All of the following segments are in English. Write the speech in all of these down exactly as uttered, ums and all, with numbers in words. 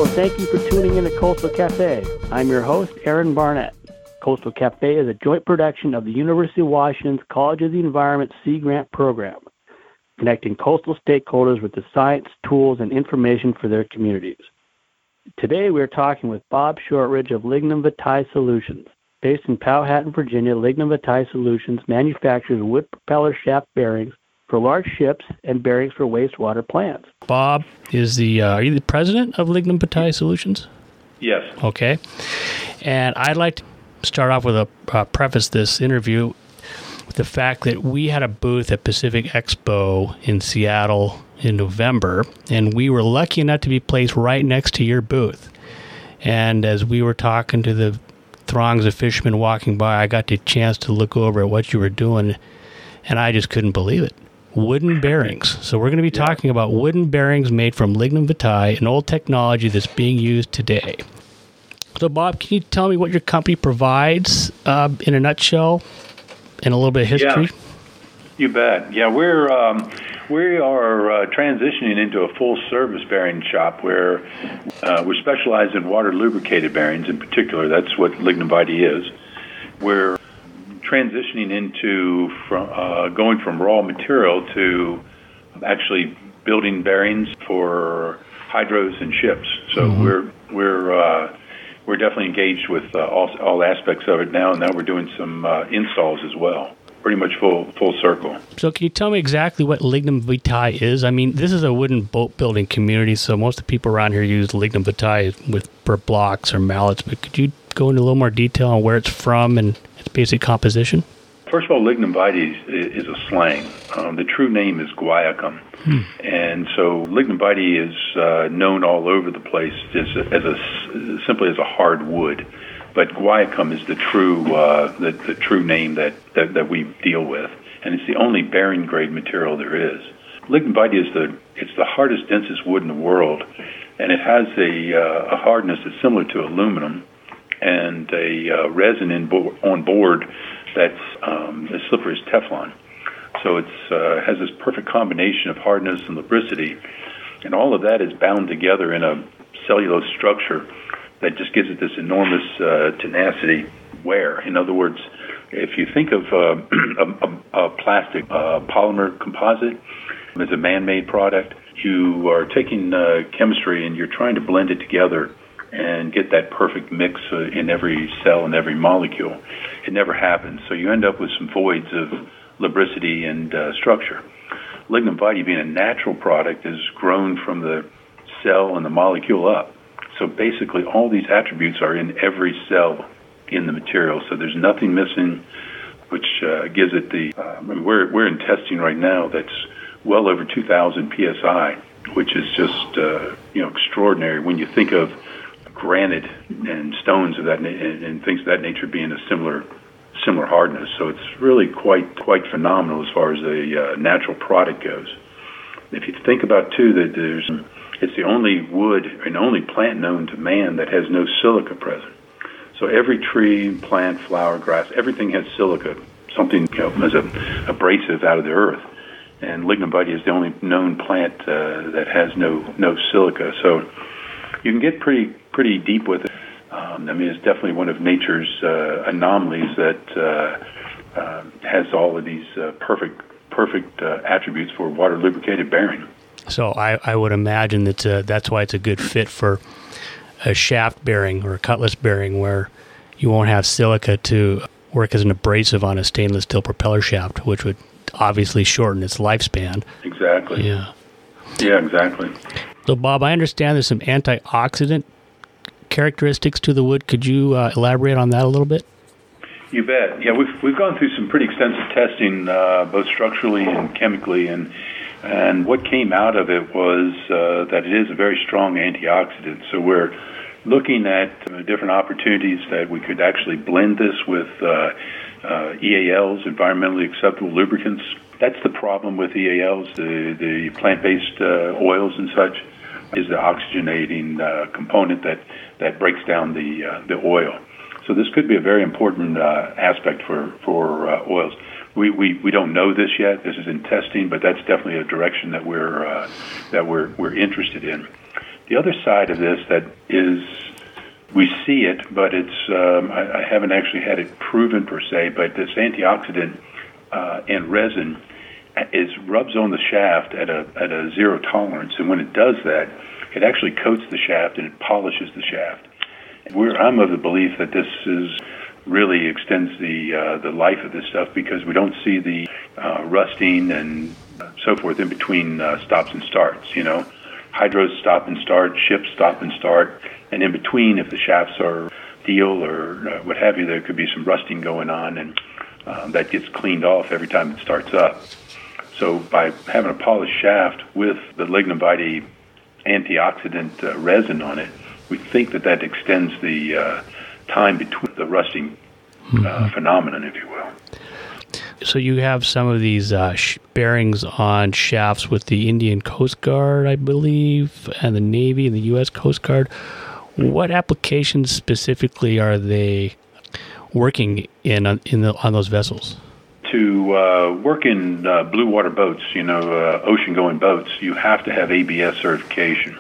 thank you for tuning in to Coastal Cafe. I'm your host, Aaron Barnett. Coastal Cafe is a joint production of the University of Washington's College of the Environment Sea Grant Program, connecting coastal stakeholders with the science, tools, and information for their communities. Today we are talking with Bob Shortridge of Lignum Vitae Solutions. Based in Powhatan, Virginia, Lignum Vitae Solutions manufactures wood propeller shaft bearings for large ships and bearings for wastewater plants. Bob is the, uh, are you the president of Lignum Vitae Solutions? Yes. Okay. And I'd like to start off with a uh, preface this interview with the fact that we had a booth at Pacific Expo in Seattle in November, and we were lucky enough to be placed right next to your booth. And as we were talking to the throngs of fishermen walking by, I got the chance to look over at what you were doing, and I just couldn't believe it. Wooden bearings. So we're going to be talking about wooden bearings made from Lignum Vitae, an old technology that's being used today. So, Bob, can you tell me what your company provides uh, in a nutshell and a little bit of history? Yeah, you bet. Yeah, we're um, we are uh, transitioning into a full-service bearing shop where uh, we're specialized in water lubricated bearings in particular. That's what Lignum Vitae is. We're transitioning into from uh, going from raw material to actually building bearings for hydros and ships. So mm-hmm. we're we're uh, we're definitely engaged with uh, all, all aspects of it now. And now we're doing some uh, installs as well. Pretty much full full circle. So can you tell me exactly what Lignum Vitae is? I mean, this is a wooden boat building community, so most of the people around here use Lignum Vitae with for blocks or mallets. But could you go into a little more detail on where it's from and its basic composition? First of all, Lignum Vitae is, is a slang. Um, the true name is guaiacum. Hmm. And so Lignum Vitae is uh, known all over the place as a, as a, simply as a hard wood. But guaiacum is the true uh, the, the true name that, that, that we deal with. And it's the only bearing grade material there is. Lignum Vitae is the it's the hardest, densest wood in the world. And it has a, uh, a hardness that's similar to aluminum and a uh, resin in bo- on board that's um, as slippery as Teflon. So it uh, has this perfect combination of hardness and lubricity, and all of that is bound together in a cellulose structure that just gives it this enormous uh, tenacity wear. In other words, if you think of uh, a, a, a plastic uh, polymer composite as a man-made product, you are taking uh, chemistry and you're trying to blend it together and get that perfect mix uh, in every cell and every molecule. It never happens. So you end up with some voids of lubricity and uh, structure. Lignum Vitae, being a natural product, is grown from the cell and the molecule up. So basically all these attributes are in every cell in the material. So there's nothing missing, which uh, gives it the... Uh, I mean, we're, we're in testing right now that's well over two thousand P S I, which is just uh, you know extraordinary when you think of granite and stones of that na- and things of that nature being a similar similar hardness. So it's really quite quite phenomenal as far as a uh, natural product goes. If you think about too that there's it's the only wood and only plant known to man that has no silica present. So every tree, plant, flower, grass, everything has silica, something you know as a abrasive out of the earth. And Lignum Vitae is the only known plant uh, that has no no silica. So you can get pretty pretty deep with it. Um, I mean, it's definitely one of nature's uh, anomalies that uh, uh, has all of these uh, perfect perfect uh, attributes for water lubricated bearing. So I, I would imagine that uh, that's why it's a good fit for a shaft bearing or a cutlass bearing, where you won't have silica to work as an abrasive on a stainless steel propeller shaft, which would obviously shorten its lifespan. Exactly. Yeah. Yeah, exactly. So, Bob, I understand there's some antioxidant characteristics to the wood. Could you uh, elaborate on that a little bit? You bet. Yeah, we've we've gone through some pretty extensive testing, uh, both structurally and chemically, and and what came out of it was uh, that it is a very strong antioxidant. So we're looking at uh, different opportunities that we could actually blend this with uh, uh, E A Ls, environmentally acceptable lubricants. That's the problem with E A Ls, the, the plant-based uh, oils and such, is the oxygenating uh, component that, that breaks down the uh, the oil. So this could be a very important uh, aspect for, for uh, oils. We, we we don't know this yet. This is in testing, but that's definitely a direction that we're uh, that we're we're interested in. The other side of this that is, we see it, but it's um, I, I haven't actually had it proven per se, but this antioxidant uh, and resin is rubs on the shaft at a at a zero tolerance, and when it does that, it actually coats the shaft and it polishes the shaft. We're, I'm of the belief that this is really extends the uh, the life of this stuff because we don't see the uh, rusting and so forth in between uh, stops and starts. You know, hydros stop and start, ships stop and start, and in between, if the shafts are steel or uh, what have you, there could be some rusting going on, and uh, that gets cleaned off every time it starts up. So by having a polished shaft with the Lignum Vitae antioxidant uh, resin on it, we think that that extends the uh, time between the rusting uh, mm-hmm. phenomenon, if you will. So you have some of these uh, sh- bearings on shafts with the Indian Coast Guard, I believe, and the Navy and the U S Coast Guard. What applications specifically are they working in on, in the, on those vessels? To uh, work in uh, blue water boats, you know, uh, ocean-going boats, you have to have A B S certification.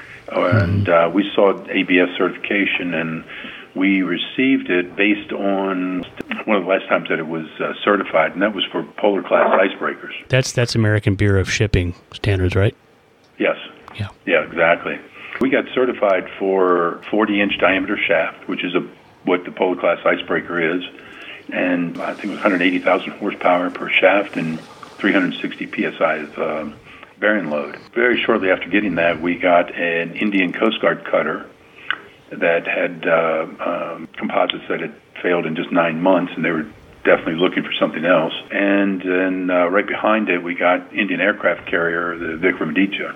And uh, we saw A B S certification, and we received it based on one of the last times that it was uh, certified, and that was for polar class icebreakers. That's that's American Bureau of Shipping standards, right? Yes. Yeah. Yeah, exactly. We got certified for forty-inch diameter shaft, which is a what the polar class icebreaker is, and I think it was one hundred eighty thousand horsepower per shaft and three hundred sixty P S I of uh, bearing load. Very shortly after getting that, we got an Indian Coast Guard cutter that had uh, um, composites that had failed in just nine months, and they were definitely looking for something else. And then uh, right behind it, we got Indian aircraft carrier, the Vikramaditya.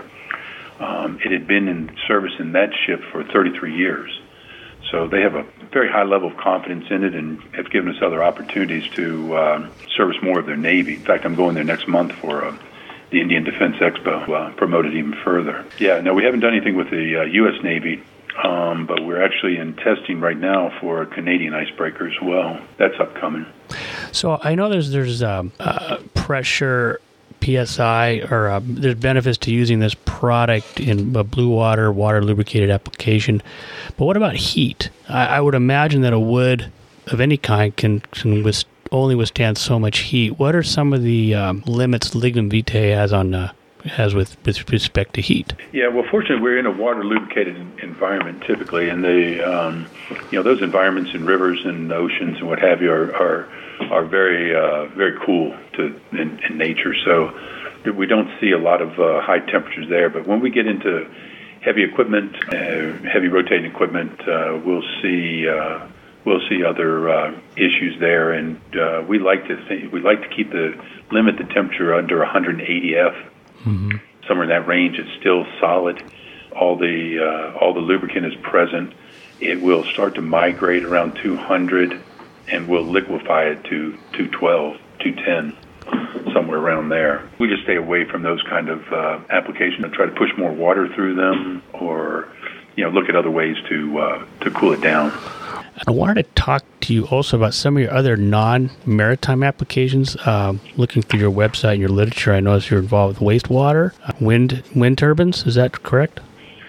Um, it had been in service in that ship for thirty-three years. So they have a very high level of confidence in it and have given us other opportunities to um, service more of their Navy. In fact, I'm going there next month for uh, the Indian Defense Expo, uh, promote it even further. Yeah, no, we haven't done anything with the uh, U S Navy, um, but we're actually in testing right now for a Canadian icebreaker as well. That's upcoming. So I know there's there's um, uh, pressure P S I, or uh, there's benefits to using this product in a blue water, water lubricated application. But what about heat? I, I would imagine that a wood of any kind can, can with, only withstand so much heat. What are some of the um, limits Lignum Vitae has on uh, has with, with respect to heat? Yeah, well, fortunately, we're in a water lubricated environment typically, and the um, you know those environments in rivers and oceans and what have you are are, are very uh, very cool to in, in nature. So we don't see a lot of uh, high temperatures there. But when we get into heavy equipment, uh, heavy rotating equipment, uh, we'll see. Uh, We'll see other uh, issues there, and uh, we like to think, we like to keep the limit the temperature under one hundred eighty F. Mm-hmm. Somewhere in that range, it's still solid. All the uh, all the lubricant is present. It will start to migrate around two hundred, and we'll liquefy it to two twelve, two ten, somewhere around there. We just stay away from those kind of uh, applications and try to push more water through them, or you know, look at other ways to uh, to cool it down. I wanted to talk to you also about some of your other non-maritime applications. Um, looking through your website and your literature, I noticed you're involved with wastewater, uh, wind wind turbines. Is that correct?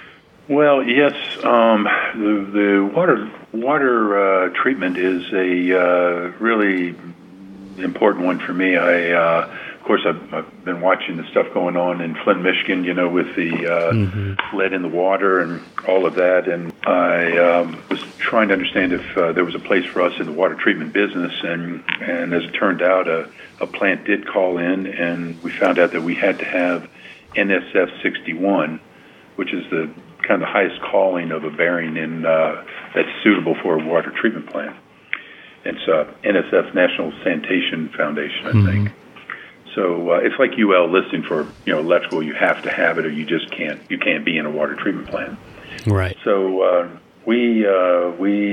Well, yes. Um, the, the water water uh, treatment is a uh, really important one for me. I, uh, of course, I've, I've been watching the stuff going on in Flint, Michigan, you know, with the uh, mm-hmm. lead in the water and all of that. And I um, was trying to understand if uh, there was a place for us in the water treatment business. And, and as it turned out, a, a plant did call in, and we found out that we had to have N S F sixty-one, which is the kind of the highest calling of a bearing in uh, that's suitable for a water treatment plant. It's uh, N S F, National Sanitation Foundation, I mm-hmm. think. So uh, it's like U L listing for you know electrical. You have to have it, or you just can't. You can't be in a water treatment plant. Right. So uh, we uh,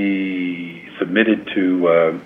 we submitted to uh,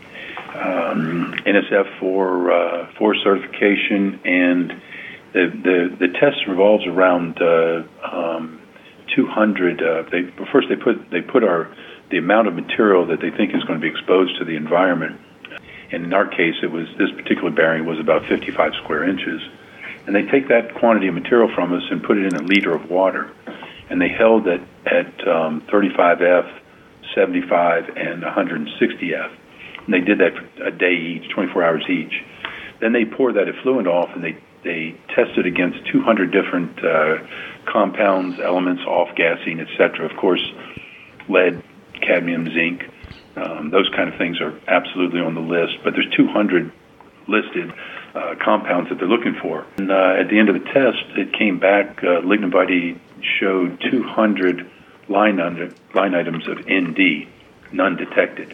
um, N S F for uh, for certification, and the the, the test revolves around uh, um, two hundred. Uh, they first they put they put our the amount of material that they think is going to be exposed to the environment. And in our case, it was this particular bearing was about fifty-five square inches. And they take that quantity of material from us and put it in a liter of water. and they held at at um, thirty-five F, seventy-five, and one hundred sixty F. And they did that for a day each, twenty-four hours each. Then they poured that effluent off, and they they tested against two hundred different uh, compounds, elements, off-gassing, et cetera. Of course, lead, cadmium, zinc, um, those kind of things are absolutely on the list. But there's two hundred listed uh, compounds that they're looking for. And uh, at the end of the test, it came back, uh, Lignum Vitae showed two hundred line, under, line items of N D, none detected.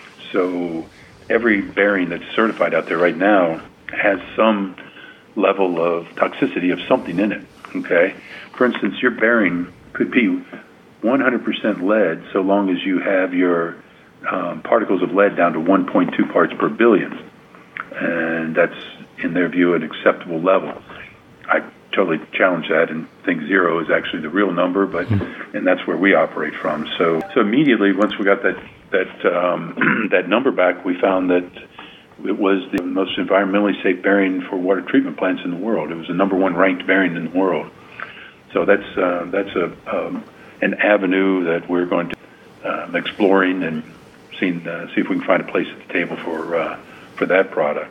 So every bearing that's certified out there right now has some level of toxicity of something in it, okay? For instance, your bearing could be one hundred percent lead so long as you have your um, particles of lead down to one point two parts per billion. And that's, in their view, an acceptable level. I totally challenge that and think zero is actually the real number, but and that's where we operate from. So, so immediately, once we got that that um, that number back, we found that it was the most environmentally safe bearing for water treatment plants in the world. It was the number one ranked bearing in the world. So that's uh, that's a um, an avenue that we're going to uh, exploring and seeing uh, see if we can find a place at the table for uh, for that product.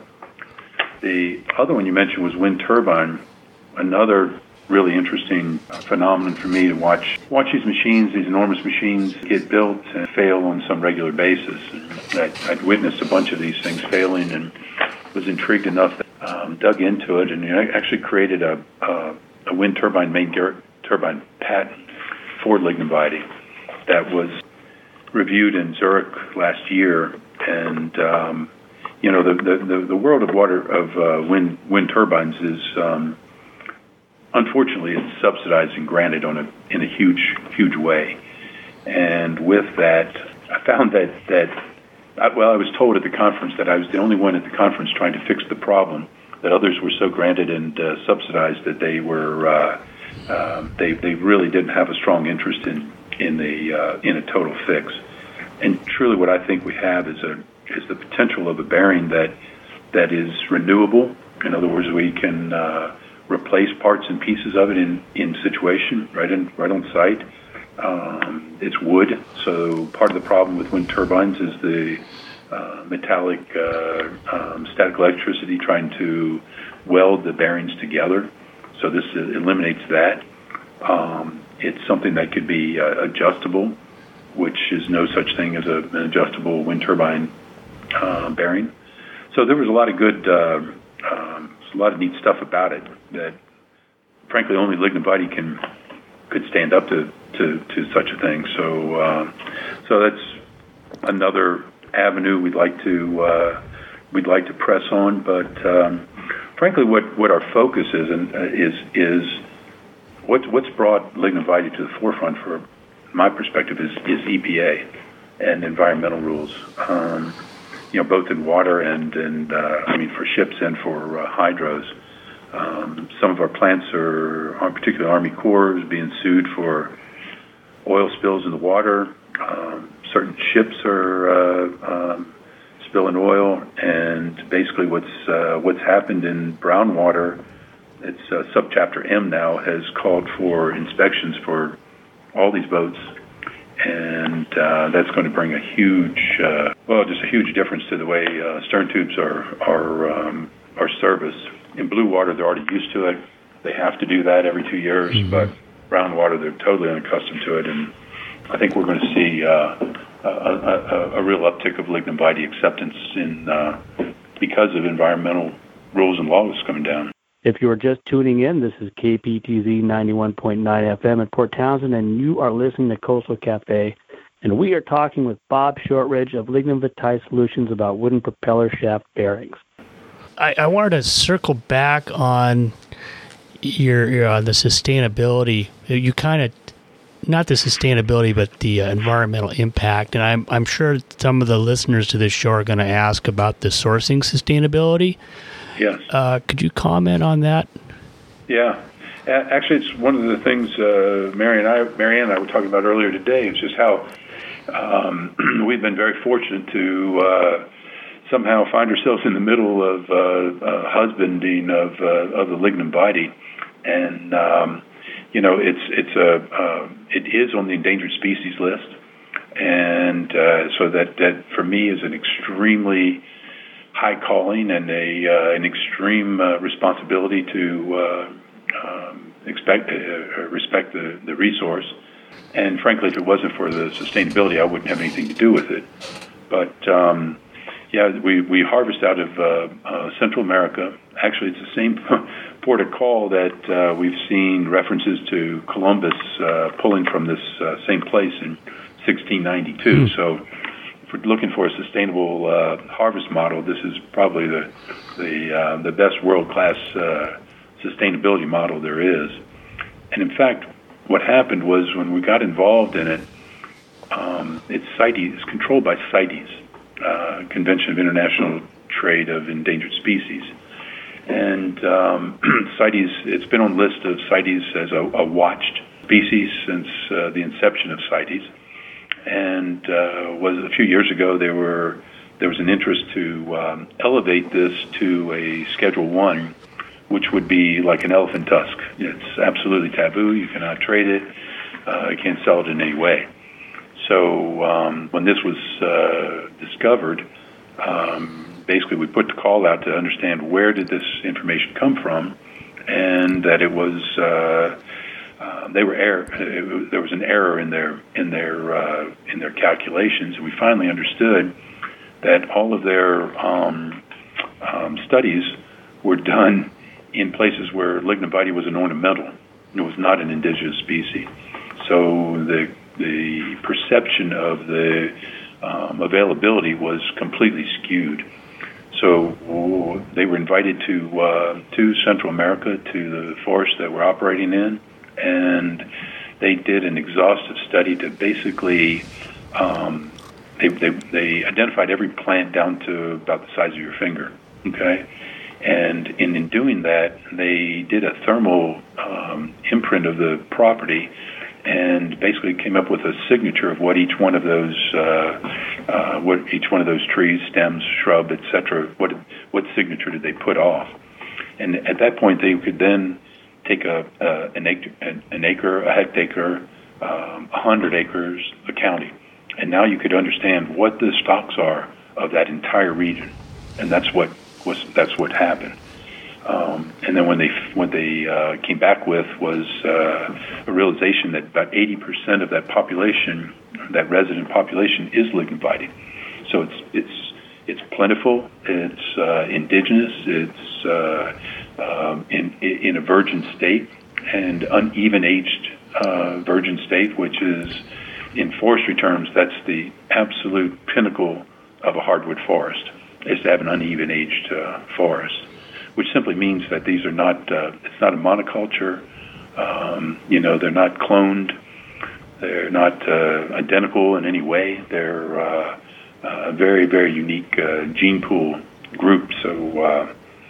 The other one you mentioned was wind turbine. Another really interesting phenomenon for me to watch watch these machines, these enormous machines, get built and fail on some regular basis. And I'd witnessed a bunch of these things failing and was intrigued enough that um, dug into it, and you know, I actually created a, a, a wind turbine main turbine patent for Lignum Vitae that was reviewed in Zurich last year. And um, you know, the, the, the world of water of uh, wind wind turbines is um, unfortunately, it's subsidized and granted on a in a huge, huge way. And with that, I found that that I, well, I was told at the conference that I was the only one at the conference trying to fix the problem. That others were so granted and uh, subsidized that they were uh, uh, they they really didn't have a strong interest in in the uh, in a total fix. And truly, what I think we have is a is the potential of a bearing that that is renewable. In other words, we can uh, replace parts and pieces of it in, in situation, right in right on site. Um, it's wood, so part of the problem with wind turbines is the uh, metallic uh, um, static electricity trying to weld the bearings together. So this eliminates that. Um, it's something that could be uh, adjustable, which is no such thing as a, an adjustable wind turbine uh, bearing. So there was a lot of good, uh, um, a lot of neat stuff about it that, frankly, only Lignum Vitae can could stand up to, to, to such a thing. So, uh, so that's another avenue we'd like to uh, we'd like to press on. But um, frankly, what, what our focus is and uh, is is what what's brought Lignum Vitae to the forefront, for my perspective, is is E P A and environmental rules. Um, you know, both in water and and uh, I mean for ships and for uh, hydros. Um, some of our plants are, particularly Army Corps, being sued for oil spills in the water. Um, certain ships are uh, um, spilling oil, and basically what's uh, what's happened in brown water, it's uh, subchapter M now, has called for inspections for all these boats, and uh, that's going to bring a huge, uh, well, just a huge difference to the way uh, stern tubes are are um, are serviced. In blue water, they're already used to it. They have to do that every two years, mm-hmm. but brown water, they're totally unaccustomed to it. And I think we're going to see uh, a, a, a real uptick of Lignum Vitae acceptance in uh, because of environmental rules and laws coming down. If you are just tuning in, this is K P T Z ninety-one point nine F M in Port Townsend, and you are listening to Coastal Cafe. And we are talking with Bob Shortridge of Lignum Vitae Solutions about wooden propeller shaft bearings. I, I wanted to circle back on your, your uh, the sustainability. You kind of, not the sustainability, but the uh, environmental impact. And I'm I'm sure some of the listeners to this show are going to ask about the sourcing sustainability. Yes. Uh, could you comment on that? Yeah. Actually, it's one of the things uh, Mary and I, Mary Ann and I were talking about earlier today. It's just how um, we've been very fortunate to uh, somehow find ourselves in the middle of uh, uh, husbanding of uh, of the Lignum Vitae, and um, you know, it's it's a uh, it is on the endangered species list, and uh, so that that for me is an extremely high calling and a uh, an extreme uh, responsibility to uh, um, expect uh, respect the, the resource. And frankly, if it wasn't for the sustainability, I wouldn't have anything to do with it. But um, yeah, we, we harvest out of uh, uh, Central America. Actually, it's the same port of call that uh, we've seen references to Columbus uh, pulling from this uh, same place in sixteen ninety-two. Mm. So if we're looking for a sustainable uh, harvest model, this is probably the the, uh, the best world-class uh, sustainability model there is. And in fact, what happened was when we got involved in it, um, it's CITES, it's controlled by CITES, uh, Convention of International Trade of Endangered Species. And um, CITES, it's been on the list of CITES as a, a watched species since uh, the inception of CITES. And uh, was a few years ago there were there was an interest to um, elevate this to a Schedule One, which would be like an elephant tusk. It's absolutely taboo. You cannot trade it. Uh, you can't sell it in any way. So um, when this was uh, discovered, um, basically we put the call out to understand where did this information come from, and that it was uh, uh, they were error. It, there was an error in their in their uh, in their calculations, and we finally understood that all of their um, um, studies were done in places where Lignobite was an ornamental. It was not an indigenous species. So the the perception of the um, availability was completely skewed. So they were invited to uh, to Central America, to the forests that we're operating in, and they did an exhaustive study to basically um, they, they they identified every plant down to about the size of your finger. Okay. And in, in doing that, they did a thermal um, imprint of the property and basically came up with a signature of what each one of those, uh, uh, what each one of those trees, stems, shrub, et cetera, what what signature did they put off? And at that point, they could then take a, a an acre, an acre, a hectare, um, a hundred acres, a county, and now you could understand what the stocks are of that entire region, and that's what. Was, that's what happened, um, and then when they when they uh, came back with was uh, a realization that about eighty percent of that population, that resident population, is Lignobite. So it's it's it's plentiful, it's uh, indigenous, it's uh, um, in in a virgin state and uneven aged uh, virgin state, which is in forestry terms that's the absolute pinnacle of a hardwood forest. Is to have an uneven aged uh, forest, which simply means that these are not, uh, it's not a monoculture, um, you know, they're not cloned, they're not uh, identical in any way, they're uh, a very, very unique uh, gene pool group. So, uh,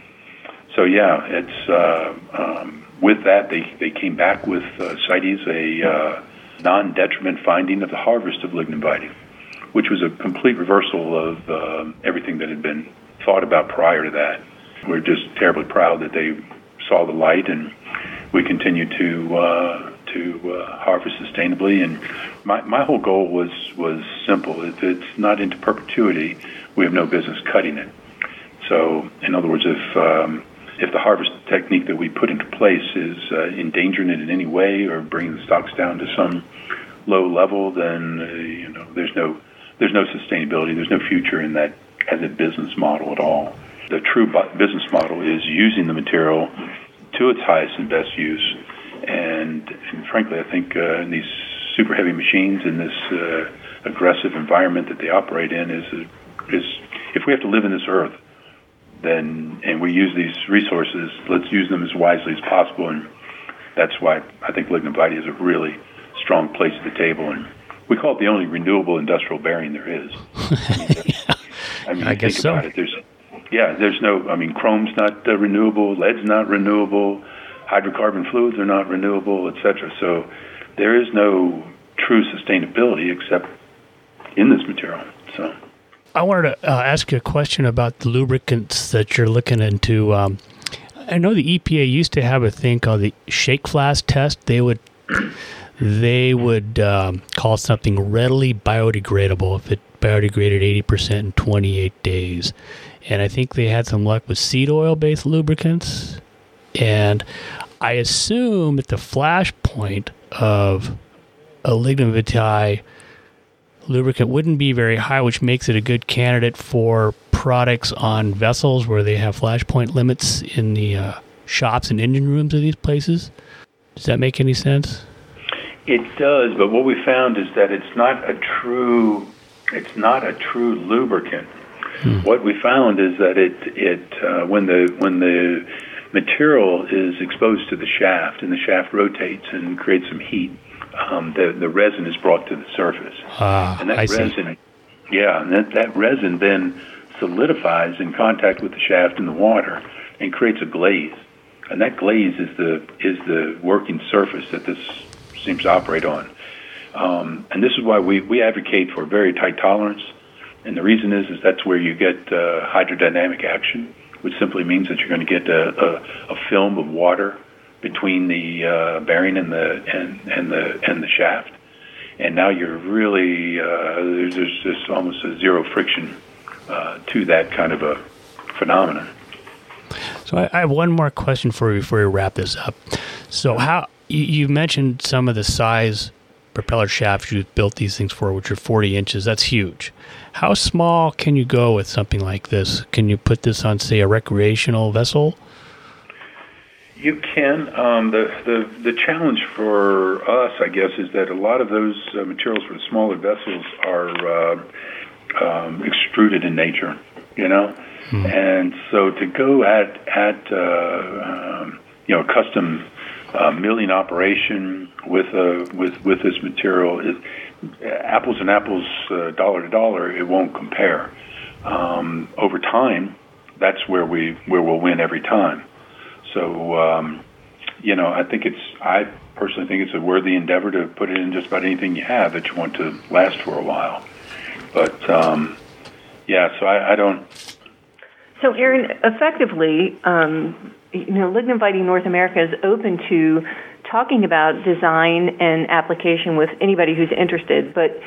so yeah, it's, uh, um, with that, they, they came back with uh, CITES, a uh, non-detriment finding of the harvest of Lignobite, which was a complete reversal of uh, everything that had been thought about prior to that. We're just terribly proud that they saw the light, and we continue to uh, to uh, harvest sustainably. And my my whole goal was was simple: if it's not into perpetuity, we have no business cutting it. So, in other words, if um, if the harvest technique that we put into place is uh, endangering it in any way or bringing the stocks down to some low level, then uh, you know there's no There's no sustainability. There's no future in that as a business model at all. The true business model is using the material to its highest and best use. And, and frankly, I think uh, in these super heavy machines in this uh, aggressive environment that they operate in is is if we have to live in this earth, then and we use these resources, let's use them as wisely as possible. And that's why I think Lignobite is a really strong place at the table. And we call it the only renewable industrial bearing there is. yeah. I mean, I you guess think so. about it, there's, yeah, there's no, I mean, chrome's not uh, renewable, lead's not renewable, hydrocarbon fluids are not renewable, et cetera. So there is no true sustainability except in this material. So I wanted to uh, ask you a question about the lubricants that you're looking into. Um, I know the E P A used to have a thing called the shake flask test. They would they would um, call something readily biodegradable if it biodegraded eighty percent in twenty-eight days. And I think they had some luck with seed oil-based lubricants. And I assume that the flash point of a lignum vitae lubricant wouldn't be very high, which makes it a good candidate for products on vessels where they have flash point limits in the uh, shops and engine rooms of these places. Does that make any sense? It does, but what we found is that it's not a true it's not a true lubricant. Hmm. What we found is that it it uh, when the when the material is exposed to the shaft and the shaft rotates and creates some heat, um, the the resin is brought to the surface. Ah, and that I resin, see. Yeah, and that, that resin then solidifies in contact with the shaft and the water and creates a glaze. And that glaze is the is the working surface that this seems to operate on. Um, and this is why we, we advocate for very tight tolerance. And the reason is is that's where you get uh, hydrodynamic action, which simply means that you're going to get a, a, a film of water between the uh, bearing and the and, and the and the shaft. And now you're really uh, there's, there's just almost a zero friction uh, to that kind of a phenomenon. So I, I have one more question for you before we wrap this up. So how you, you mentioned some of the size propeller shafts you've built these things for, which are forty inches. That's huge. How small can you go with something like this? Can you put this on, say, a recreational vessel? You can. Um, the, the the challenge for us, I guess, is that a lot of those uh, materials for the smaller vessels are uh, um, extruded in nature, you know? Hmm. And so to go at, at uh, um, you know, a custom uh, milling operation with, uh, with, with this material, is apples and apples, uh, dollar to dollar, it won't compare. Um, over time, that's where, we, where we'll win every time. So, um, you know, I think it's, I personally think it's a worthy endeavor to put it in just about anything you have that you want to last for a while. But, um, yeah, so I, I don't... So, Aaron, effectively, um, you know, Lignum Vitae North America is open to talking about design and application with anybody who's interested, but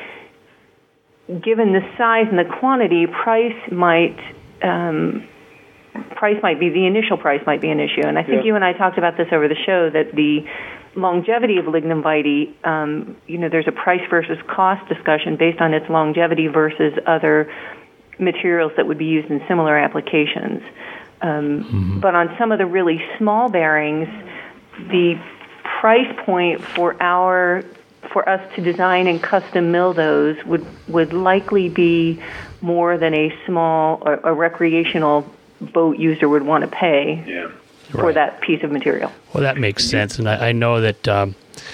given the size and the quantity, price might... Um, price might be, the initial price might be an issue. And I think yeah. you and I talked about this over the show, that the longevity of Lignum Vitae, um, you know, there's a price versus cost discussion based on its longevity versus other materials that would be used in similar applications. Um, mm-hmm. But on some of the really small bearings, the price point for our for us to design and custom mill those would, would likely be more than a small or a recreational boat user would want to pay yeah. for right. that piece of material. Well, that makes sense, and I, I know that um,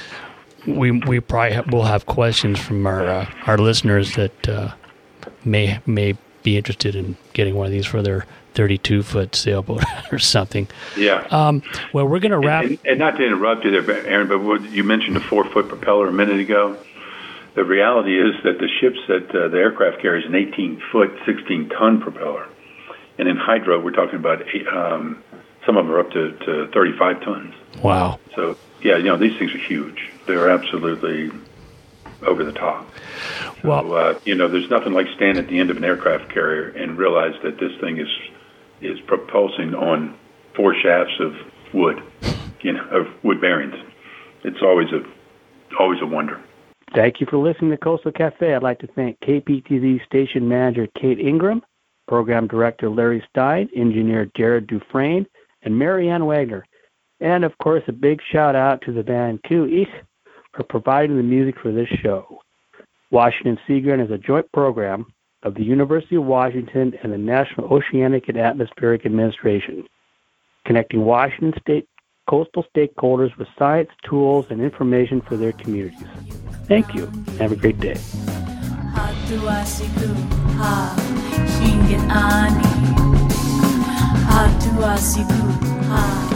we we probably ha- will have questions from our uh, our listeners that uh, may may be interested in getting one of these for their thirty-two foot sailboat or something. Yeah. Um, well, we're going to wrap. And, and, and not to interrupt you there, Aaron, but what, you mentioned a four foot propeller a minute ago. The reality is that the ships that uh, the aircraft carries an eighteen foot, sixteen ton propeller. And in hydro, we're talking about eight, um, some of them are up to, to thirty-five tons. Wow. So, yeah, you know, these things are huge. They're absolutely over the top. So, well, uh, you know, there's nothing like standing at the end of an aircraft carrier and realize that this thing is is propulsing on four shafts of wood, you know, of wood bearings. It's always a always a wonder. Thank you for listening to Coastal Cafe. I'd like to thank K P T Z Station Manager Kate Ingram, Program Director Larry Stein, Engineer Jared Dufresne, and Marianne Wagner. And, of course, a big shout-out to the band Q Ich for providing the music for this show. Washington Seagrain is a joint program of the University of Washington and the National Oceanic and Atmospheric Administration, connecting Washington State coastal stakeholders with science, tools, and information for their communities. Thank you. Have a great day. Hingin ani hatu asiku ha